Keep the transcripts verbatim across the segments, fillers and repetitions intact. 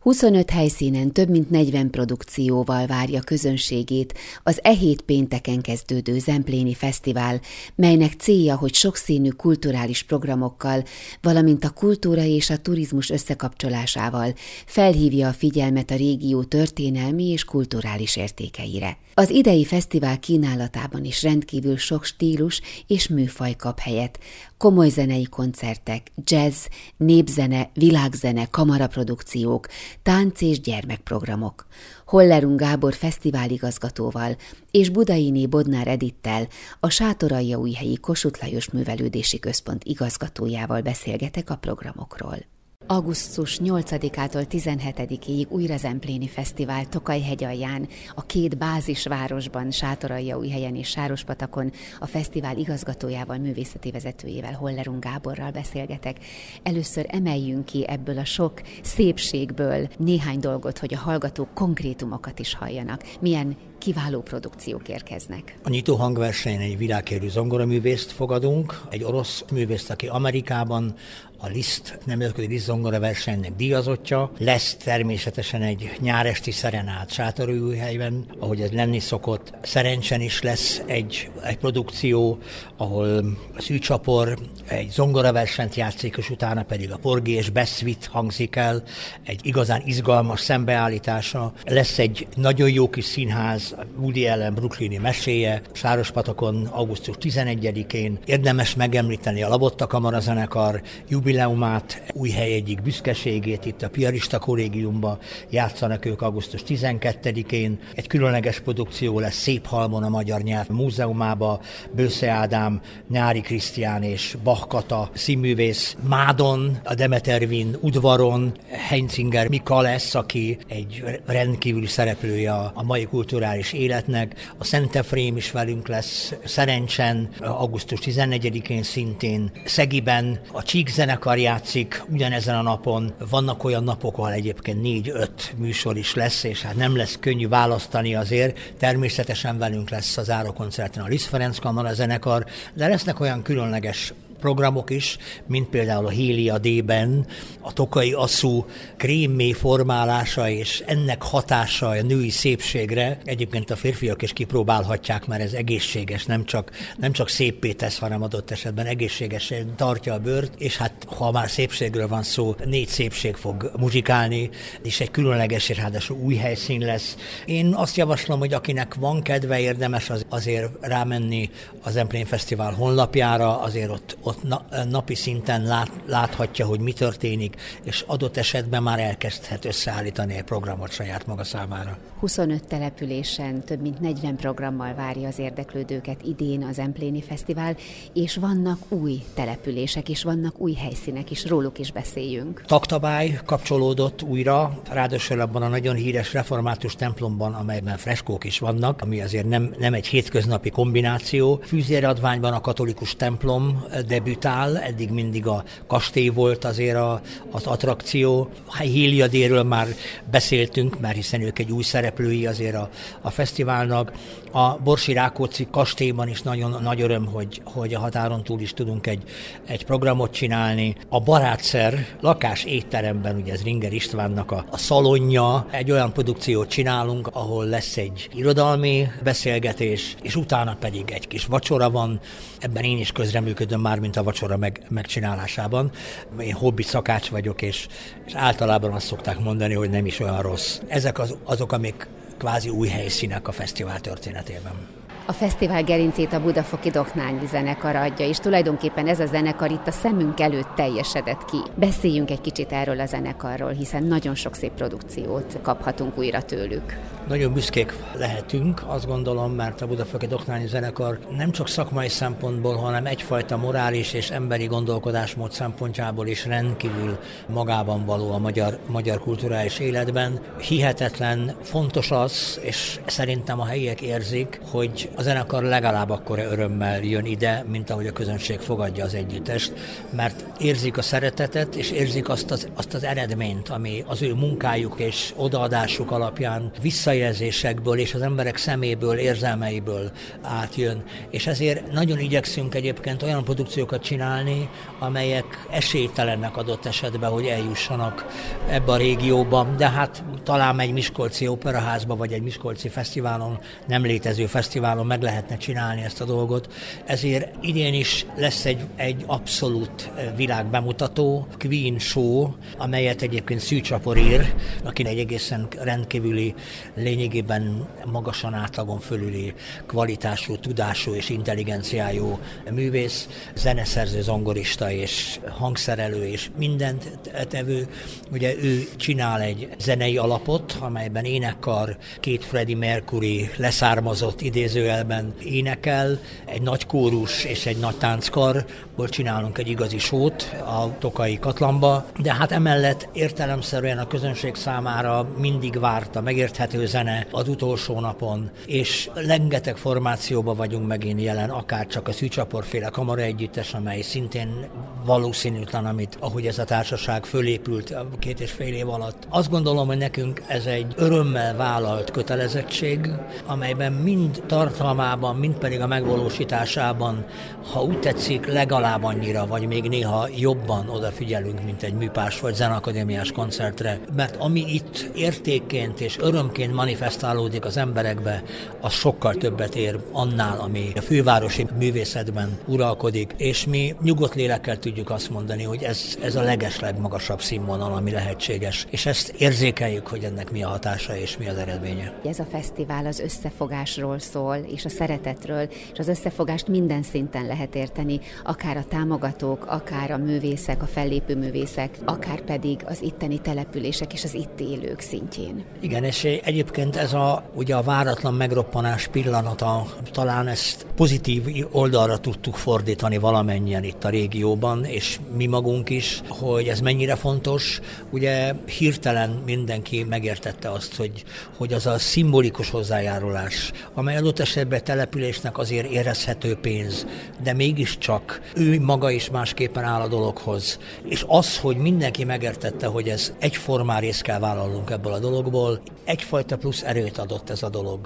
huszonöt helyszínen több mint negyven produkcióval várja közönségét az e hét pénteken kezdődő Zempléni Fesztivál, melynek célja, hogy sokszínű kulturális programokkal, valamint a kultúra és a turizmus összekapcsolásával felhívja a figyelmet a régió történelmi és kulturális értékeire. Az idei fesztivál kínálatában is rendkívül sok stílus és műfaj kap helyet, komoly zenei koncertek, jazz, népzene, világzene, kamaraprodukciók, tánc- és gyermekprogramok. Hollerung Gábor fesztiváligazgatóval és Budainé Bodnár Edittel, a Sátoraljaújhelyi Kossuth Lajos Művelődési Központ igazgatójával beszélgetek a programokról. augusztus nyolcadikától tizenhetedikéig újra Zempléni Fesztivál Tokaj-hegyalján, a két bázisvárosban, Sátoraljaújhelyen és Sárospatakon a fesztivál igazgatójával, művészeti vezetőjével, Hollerung Gáborral beszélgetek. Először emeljünk ki ebből a sok szépségből néhány dolgot, hogy a hallgatók konkrétumokat is halljanak. Milyen kiváló produkciók érkeznek. A nyitó hangversenyen egy világhírű zongoraművészt fogadunk, egy orosz művészt, aki Amerikában a Liszt nemzetközi Liszt zongoraversenynek díjazottja. Lesz természetesen egy nyáresti szerenát Sátoraljaújhelyben, ahogy ez lenni szokott. Szerencsen is lesz egy, egy produkció, ahol a Szűcsapor egy zongoraversenyt játszik, és utána pedig a Porgy és Bess Suite hangzik el, egy igazán izgalmas szembeállítása. Lesz egy nagyon jó kis színház, Woody Allen brooklyni meséje, Sárospatakon augusztus tizenegyedikén. Érdemes megemlíteni a Labotta Kamarazenekar jubileumát, Újhely egyik büszkeségét, itt a Piarista Kollégiumban játszanak ők augusztus tizenkettedikén. Egy különleges produkció lesz Széphalmon a Magyar Nyelv Múzeumába, Bősze Ádám, Nyári Krisztián és Bach Kata színművész. Mádon, a Demeter-Wien udvaron Heinzinger Mika lesz, aki egy rendkívüli szereplője a mai kulturális életnek. A Szent Efrém is velünk lesz, Szerencsen, augusztus tizennegyedikén szintén. Szegiben a Csík zenekar játszik ugyanezen a napon. Vannak olyan napok, ahol egyébként négy-öt műsor is lesz, és hát nem lesz könnyű választani azért. Természetesen velünk lesz a zárókoncerten a Liszt Ferenc Kamarazenekar, de lesznek olyan különleges programok is, mint például a Hélia D-ben a tokai asszú krémmé formálása és ennek hatása a női szépségre. Egyébként a férfiak is kipróbálhatják, mert ez egészséges, nem csak, nem csak széppé tesz, hanem adott esetben egészségesen tartja a bőrt, és hát ha már szépségről van szó, négy szépség fog muzsikálni, és egy különleges és ráadásul új helyszín lesz. Én azt javaslom, hogy akinek van kedve, érdemes az, azért rámenni a Zempléni Fesztivál honlapjára, azért ott, ott Na, napi szinten lát, láthatja, hogy mi történik, és adott esetben már elkezdhet összeállítani egy programot saját maga számára. huszonöt településen több mint negyven programmal várja az érdeklődőket idén a Zempléni Fesztivál, és vannak új települések, és vannak új helyszínek is, róluk is beszéljünk. Taktabály kapcsolódott újra, ráadásul abban a nagyon híres református templomban, amelyben freskók is vannak, ami azért nem, nem egy hétköznapi kombináció. Fűzéradványban a katolikus templom debütál, eddig mindig a kastély volt azért a, az attrakció. A Héliadéről már beszéltünk, mert hiszen ők egy új szereplői azért a, a fesztiválnak. A Borsi Rákóczi kastélyban is nagyon nagy öröm, hogy, hogy a határon túl is tudunk egy, egy programot csinálni. A Barátszer lakás étteremben, ugye ez Ringer Istvánnak a, a szalonja, egy olyan produkciót csinálunk, ahol lesz egy irodalmi beszélgetés, és utána pedig egy kis vacsora van. Ebben én is közreműködöm már, mint a vacsora meg, megcsinálásában. Én hobbi szakács vagyok, és, és általában azt szokták mondani, hogy nem is olyan rossz. Ezek az, azok, amik kvázi új helyszínek a fesztivál történetében. A fesztivál gerincét a Budafoki Doknányi zenekar adja, és tulajdonképpen ez a zenekar itt a szemünk előtt teljesedett ki. Beszéljünk egy kicsit erről a zenekarról, hiszen nagyon sok szép produkciót kaphatunk újra tőlük. Nagyon büszkék lehetünk, azt gondolom, mert a Budafoki Doknányi zenekar nem csak szakmai szempontból, hanem egyfajta morális és emberi gondolkodásmód szempontjából is rendkívül magában való a magyar, magyar kulturális életben. Hihetetlen fontos az, és szerintem a helyiek érzik, hogy a zenekar legalább akkora örömmel jön ide, mint ahogy a közönség fogadja az együttest, mert érzik a szeretetet, és érzik azt az, azt az eredményt, ami az ő munkájuk és odaadásuk alapján visszajelzésekből és az emberek szeméből, érzelmeiből átjön. És ezért nagyon igyekszünk egyébként olyan produkciókat csinálni, amelyek esélytelennek adott esetben, hogy eljussanak ebbe a régióba, de hát talán egy miskolci operaházba, vagy egy miskolci fesztiválon, nem létező fesztiválon meg lehetne csinálni ezt a dolgot. Ezért idén is lesz egy, egy abszolút világbemutató, Queen Show, amelyet egyébként Szűcs Csapor ír, aki egy egészen rendkívüli, lényegében magasan átlagon fölüli kvalitású, tudású és intelligenciájú művész, zeneszerző, zongorista és hangszerelő és mindent tevő. Ugye ő csinál egy zenei alapot, amelyben énekkar, két Freddie Mercury leszármazott idézőjelben énekel, egy nagy kórus és egy nagy tánckarból csinálunk egy igazi sót a Tokai Katlamba, de hát emellett értelemszerűen a közönség számára mindig várt a megérthető zene az utolsó napon, és rengeteg formációban vagyunk megint jelen, akár csak a Szűcs Csapor-féle kamara együttes, amely szintén valószínűtlen, amit, ahogy ez a társaság fölépült a két és fél év alatt. Azt gondolom, hogy nekünk ez egy örömmel vállalt kötelezettség, amelyben mind tartalmában, mind pedig a megvalósításában, ha úgy tetszik, legalább annyira, vagy még néha jobban odafigyelünk, mint egy műpás vagy zeneakadémiás koncertre, mert ami itt értékként és örömként manifestálódik az emberekbe, az sokkal többet ér annál, ami a fővárosi művészetben uralkodik, és mi nyugodt lélekkel tudjuk azt mondani, hogy ez, ez a legeslegmagasabb színvonal, ami lehetséges, és ezt érzékeljük, hogy ennek mi a hatása és mi az eredménye. Ez a fesztivál az összefogásról szól, és a szeretetről, és az összefogást minden szinten lehet érteni, akár a támogatók, akár a művészek, a fellépő művészek, akár pedig az itteni települések és az itt élők szintjén. Igen, és egyébként ez a, ugye a váratlan megroppanás pillanata, talán ezt pozitív oldalra tudtuk fordítani valamennyien itt a régióban, és mi magunk is, hogy ez mennyire fontos. Ugye hirtelen mindenki megértette azt, hogy, hogy az a szimbolikus hozzájárulás, amely adott esetben településnek azért érezhető pénz, de mégiscsak ő maga is másképpen áll a dologhoz. És az, hogy mindenki megértette, hogy ez egyformán részt kell vállalnunk ebből a dologból, egyfajta plusz erőt adott ez a dolog.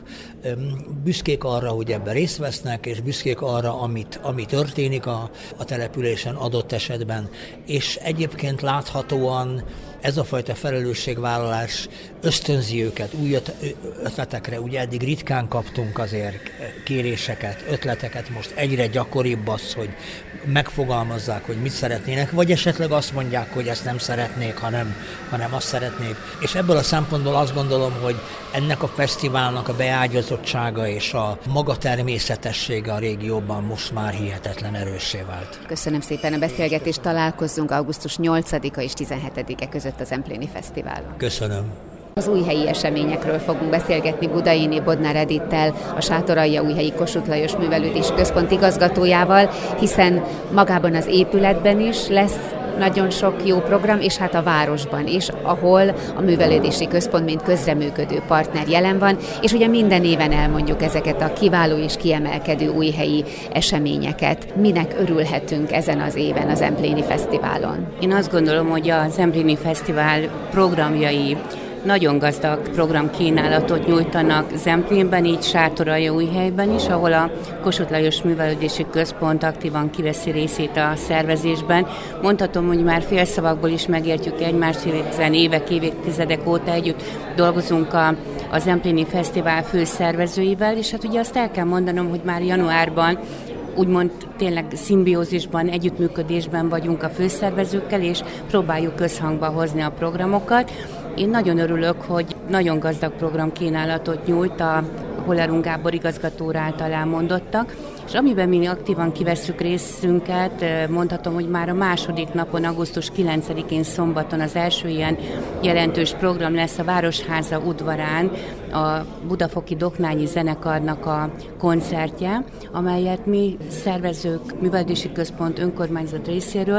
Büszkék arra, hogy ebben részt vesznek, és büszkék arra, amit, ami történik a, a településen adott esetben. És egyébként láthatóan ez a fajta felelősségvállalás ösztönzi őket új ötletekre. Ugye eddig ritkán kaptunk azért kéréseket, ötleteket, most egyre gyakoribb az, hogy megfogalmazzák, hogy mit szeretnének, vagy esetleg azt mondják, hogy ezt nem szeretnék, hanem, hanem azt szeretnék. És ebből a szempontból azt gondolom, hogy ennek a fesztiválnak a beágyazottsága és a maga természetessége a régióban most már hihetetlen erőssé vált. Köszönöm szépen a beszélgetést, találkozzunk augusztus nyolcadika és tizenhetedike között a Zempléni Fesztiválon. Köszönöm. Az újhelyi eseményekről fogunk beszélgetni Budaini Bodnár Edittel, a Sátoraljaújhelyi Kossuth Lajos Művelődési Központ igazgatójával, hiszen magában az épületben is lesz nagyon sok jó program, és hát a városban is, ahol a Művelődési Központ mint közreműködő partner jelen van, és ugye minden éven elmondjuk ezeket a kiváló és kiemelkedő újhelyi eseményeket. Minek örülhetünk ezen az éven a Zempléni Fesztiválon? Én azt gondolom, hogy a Zempléni Fesztivál programjai nagyon gazdag programkínálatot nyújtanak Zemplénben, így Sátoraljaújhelyben is, ahol a Kossuth Lajos Művelődési Központ aktívan kiveszi részét a szervezésben. Mondhatom, hogy már félszavakból is megértjük egymást, hiszen évek, évtizedek óta együtt dolgozunk a, a Zempléni Fesztivál főszervezőivel, és hát ugye azt el kell mondanom, hogy már januárban úgymond tényleg szimbiózisban, együttműködésben vagyunk a főszervezőkkel, és próbáljuk összhangba hozni a programokat. Én nagyon örülök, hogy nagyon gazdag programkínálatot nyújt a Hollerung Gábor igazgató által elmondottak, és amiben mi aktívan kivesszük részünket, mondhatom, hogy már a második napon, augusztus kilencedikén szombaton az első ilyen jelentős program lesz a Városháza udvarán, a Budafoki Doknányi Zenekarnak a koncertje, amelyet mi szervezők, Művelődési Központ, önkormányzat részéről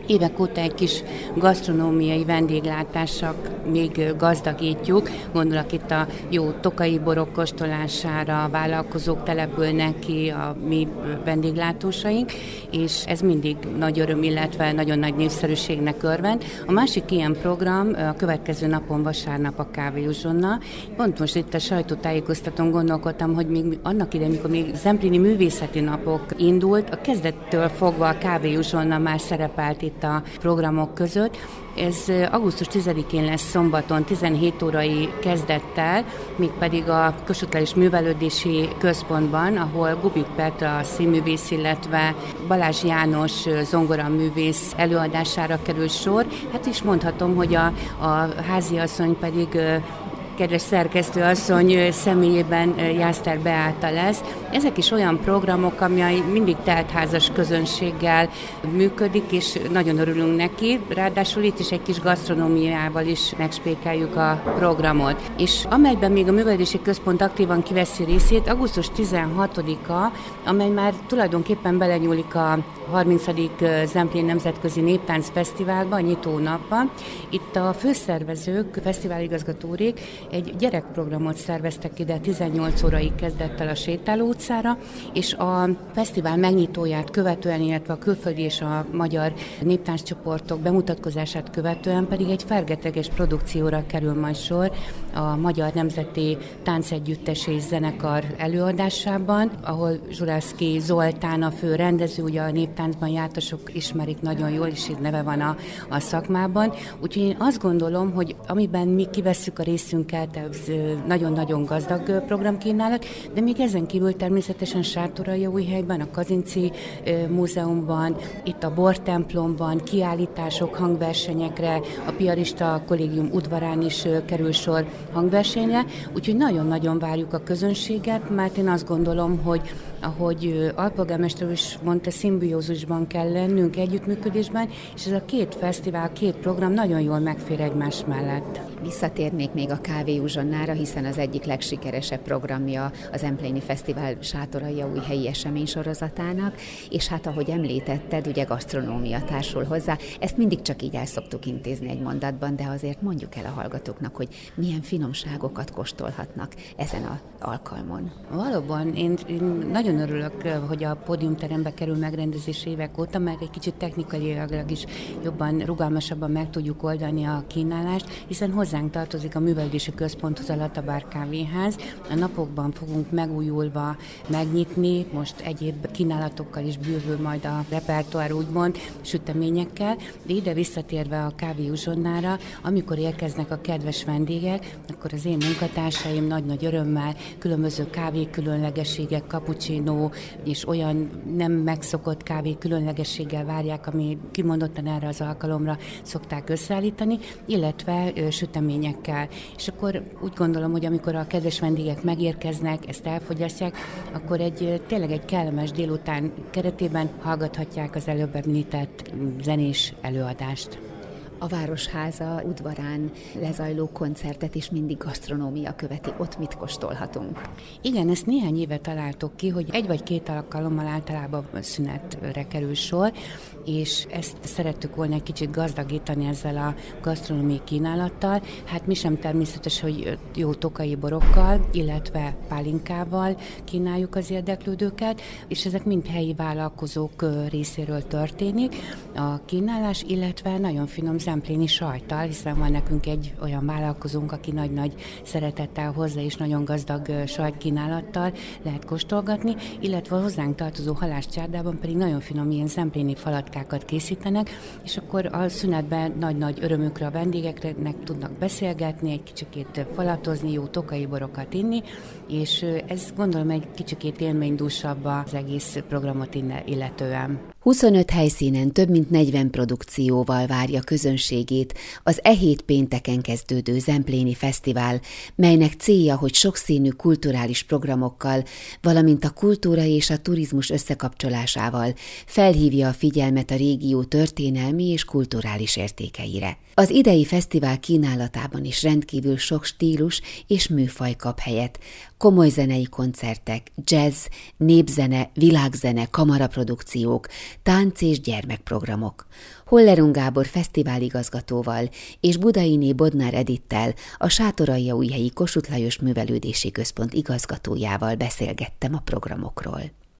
évek óta egy kis gasztronómiai vendéglátással még gazdagítjuk. Gondolok itt a jó tokai borok kóstolására, vállalkozók települnek ki, a mi vendéglátósaink, és ez mindig nagy öröm, illetve nagyon nagy népszerűségnek örvend. A másik ilyen program a következő napon vasárnap a kávéuzsonna. Pont most itt a sajtótájékoztatón gondolkodtam, hogy még annak idején, amikor még Zemplini művészeti napok indult, a kezdettől fogva a kávéuzsonna már szerepelt itt a programok között. Ez augusztus tizedikén lesz szombaton tizenhét órai kezdettel, mégpedig a Kossuth Lajos Művelődési Központban, ahol Gubik Petra színművész, illetve Balázs János zongoraművész előadására kerül sor. Hát is mondhatom, hogy a, a háziasszony pedig kedves szerkesztőasszony személyében Jászter Beáta lesz. Ezek is olyan programok, amely mindig teltházas közönséggel működik, és nagyon örülünk neki. Ráadásul itt is egy kis gasztronómiával is megspékeljük a programot. És amelyben még a Művelődési Központ aktívan kiveszi részét, augusztus tizenhatodika, amely már tulajdonképpen belenyúlik a harmincadik Zemplén Nemzetközi Néptánc Fesztiválba, a nyitó napban. Itt a főszervezők, fesztiváligazgatórék egy gyerekprogramot szerveztek ide tizennyolc órai kezdettel a Sétáló utcára, és a fesztivál megnyitóját követően, illetve a külföldi és a magyar néptánccsoportok bemutatkozását követően pedig egy fergeteges produkcióra kerül majd sor a Magyar Nemzeti Táncegyüttes és Zenekar előadásában, ahol Zsuravszky Zoltán a fő rendező, ugye a néptáncban jártasok ismerik nagyon jól, és így neve van a, a szakmában. Úgyhogy én azt gondolom, hogy amiben mi kivesszük a részünket, ez nagyon-nagyon gazdag programkínálat, de még ezen kívül természetesen Sártoraljaújhelyben, a Kazinczy Múzeumban, itt a Bortemplomban kiállítások, hangversenyekre, a Piarista Kollégium udvarán is kerül sor hangversenyre, úgyhogy nagyon-nagyon várjuk a közönséget, mert én azt gondolom, hogy ahogy alpolgármester is mondta, szimbiózusban kell lennünk, együttműködésben, és ez a két fesztivál, két program nagyon jól megfér egymás mellett. Visszatérnék még a kávéuzsonnára, hiszen az egyik legsikeresebb programja a Zempléni Fesztivál Sátoraljaújhelyi eseménysorozatának, és hát ahogy említetted, ugye gasztronómia társul hozzá. Ezt mindig csak így el szoktuk intézni egy mondatban, de azért mondjuk el a hallgatóknak, hogy milyen finomságokat kóstolhatnak ezen az alkalmon. Valóban, én, én nagyon örülök, hogy a pódiumterembe kerül megrendezés évek óta, mert egy kicsit technikailag is jobban, rugalmasabban meg tudjuk oldani a kínálást, hiszen hozzánk tartozik a Művelődési Központhoz a Latabár kávéház. A napokban fogunk megújulva megnyitni, most egyéb kínálatokkal is bővül majd a repertoár, úgymond, süteményekkel, de ide visszatérve a kávéuzsonnára, amikor érkeznek a kedves vendégek, akkor az én munkatársaim nagy-nagy örömmel különböző kávé különlegességek, cappuccino és olyan nem megszokott kávé különlegességgel várják, ami kimondottan erre az alkalomra szokták összeállítani, illetve süteményekkel. És akkor úgy gondolom, hogy amikor a kedves vendégek megérkeznek, ezt elfogyasztják, akkor egy tényleg egy kellemes délután keretében hallgathatják az előbb említett zenés előadást. A Városháza udvarán lezajló koncertet is mindig gasztronómia követi. Ott mit kóstolhatunk? Igen, ezt néhány éve találtuk ki, hogy egy vagy két alkalommal általában szünetre kerül sor, és ezt szerettük volna egy kicsit gazdagítani ezzel a gasztronómiai kínálattal. Hát mi sem természetes, hogy jó tokai borokkal, illetve pálinkával kínáljuk az érdeklődőket, és ezek mind helyi vállalkozók részéről történik. A kínálás, illetve nagyon finom zempléni sajttal, hiszen van nekünk egy olyan vállalkozónk, aki nagy-nagy szeretettel hozzá és nagyon gazdag sajtkínálattal lehet kóstolgatni, illetve a hozzánk tartozó halászcsárdában pedig nagyon finom ilyen zempléni falatkákat készítenek, és akkor a szünetben nagy-nagy örömükre a vendégeknek tudnak beszélgetni, egy kicsikét falatozni, jó tokai borokat inni, és ez gondolom egy kicsikét élménydúsabb az egész programot illetően. huszonöt helyszínen több mint negyven produkcióval várja közönségét az e hét pénteken kezdődő Zempléni Fesztivál, melynek célja, hogy sokszínű kulturális programokkal, valamint a kultúra és a turizmus összekapcsolásával felhívja a figyelmet a régió történelmi és kulturális értékeire. Az idei fesztivál kínálatában is rendkívül sok stílus és műfaj kap helyet. komoly zenei koncertek, jazz, népzene, világzene, kamaraprodukciók, tánc és gyermekprogramok. Hollerung Gábor fesztiváligazgatóval és Budainé Bodnár Edittel, a Sátoraljaújhelyi Kossuth Lajos Művelődési Központ igazgatójával beszélgettem a programokról.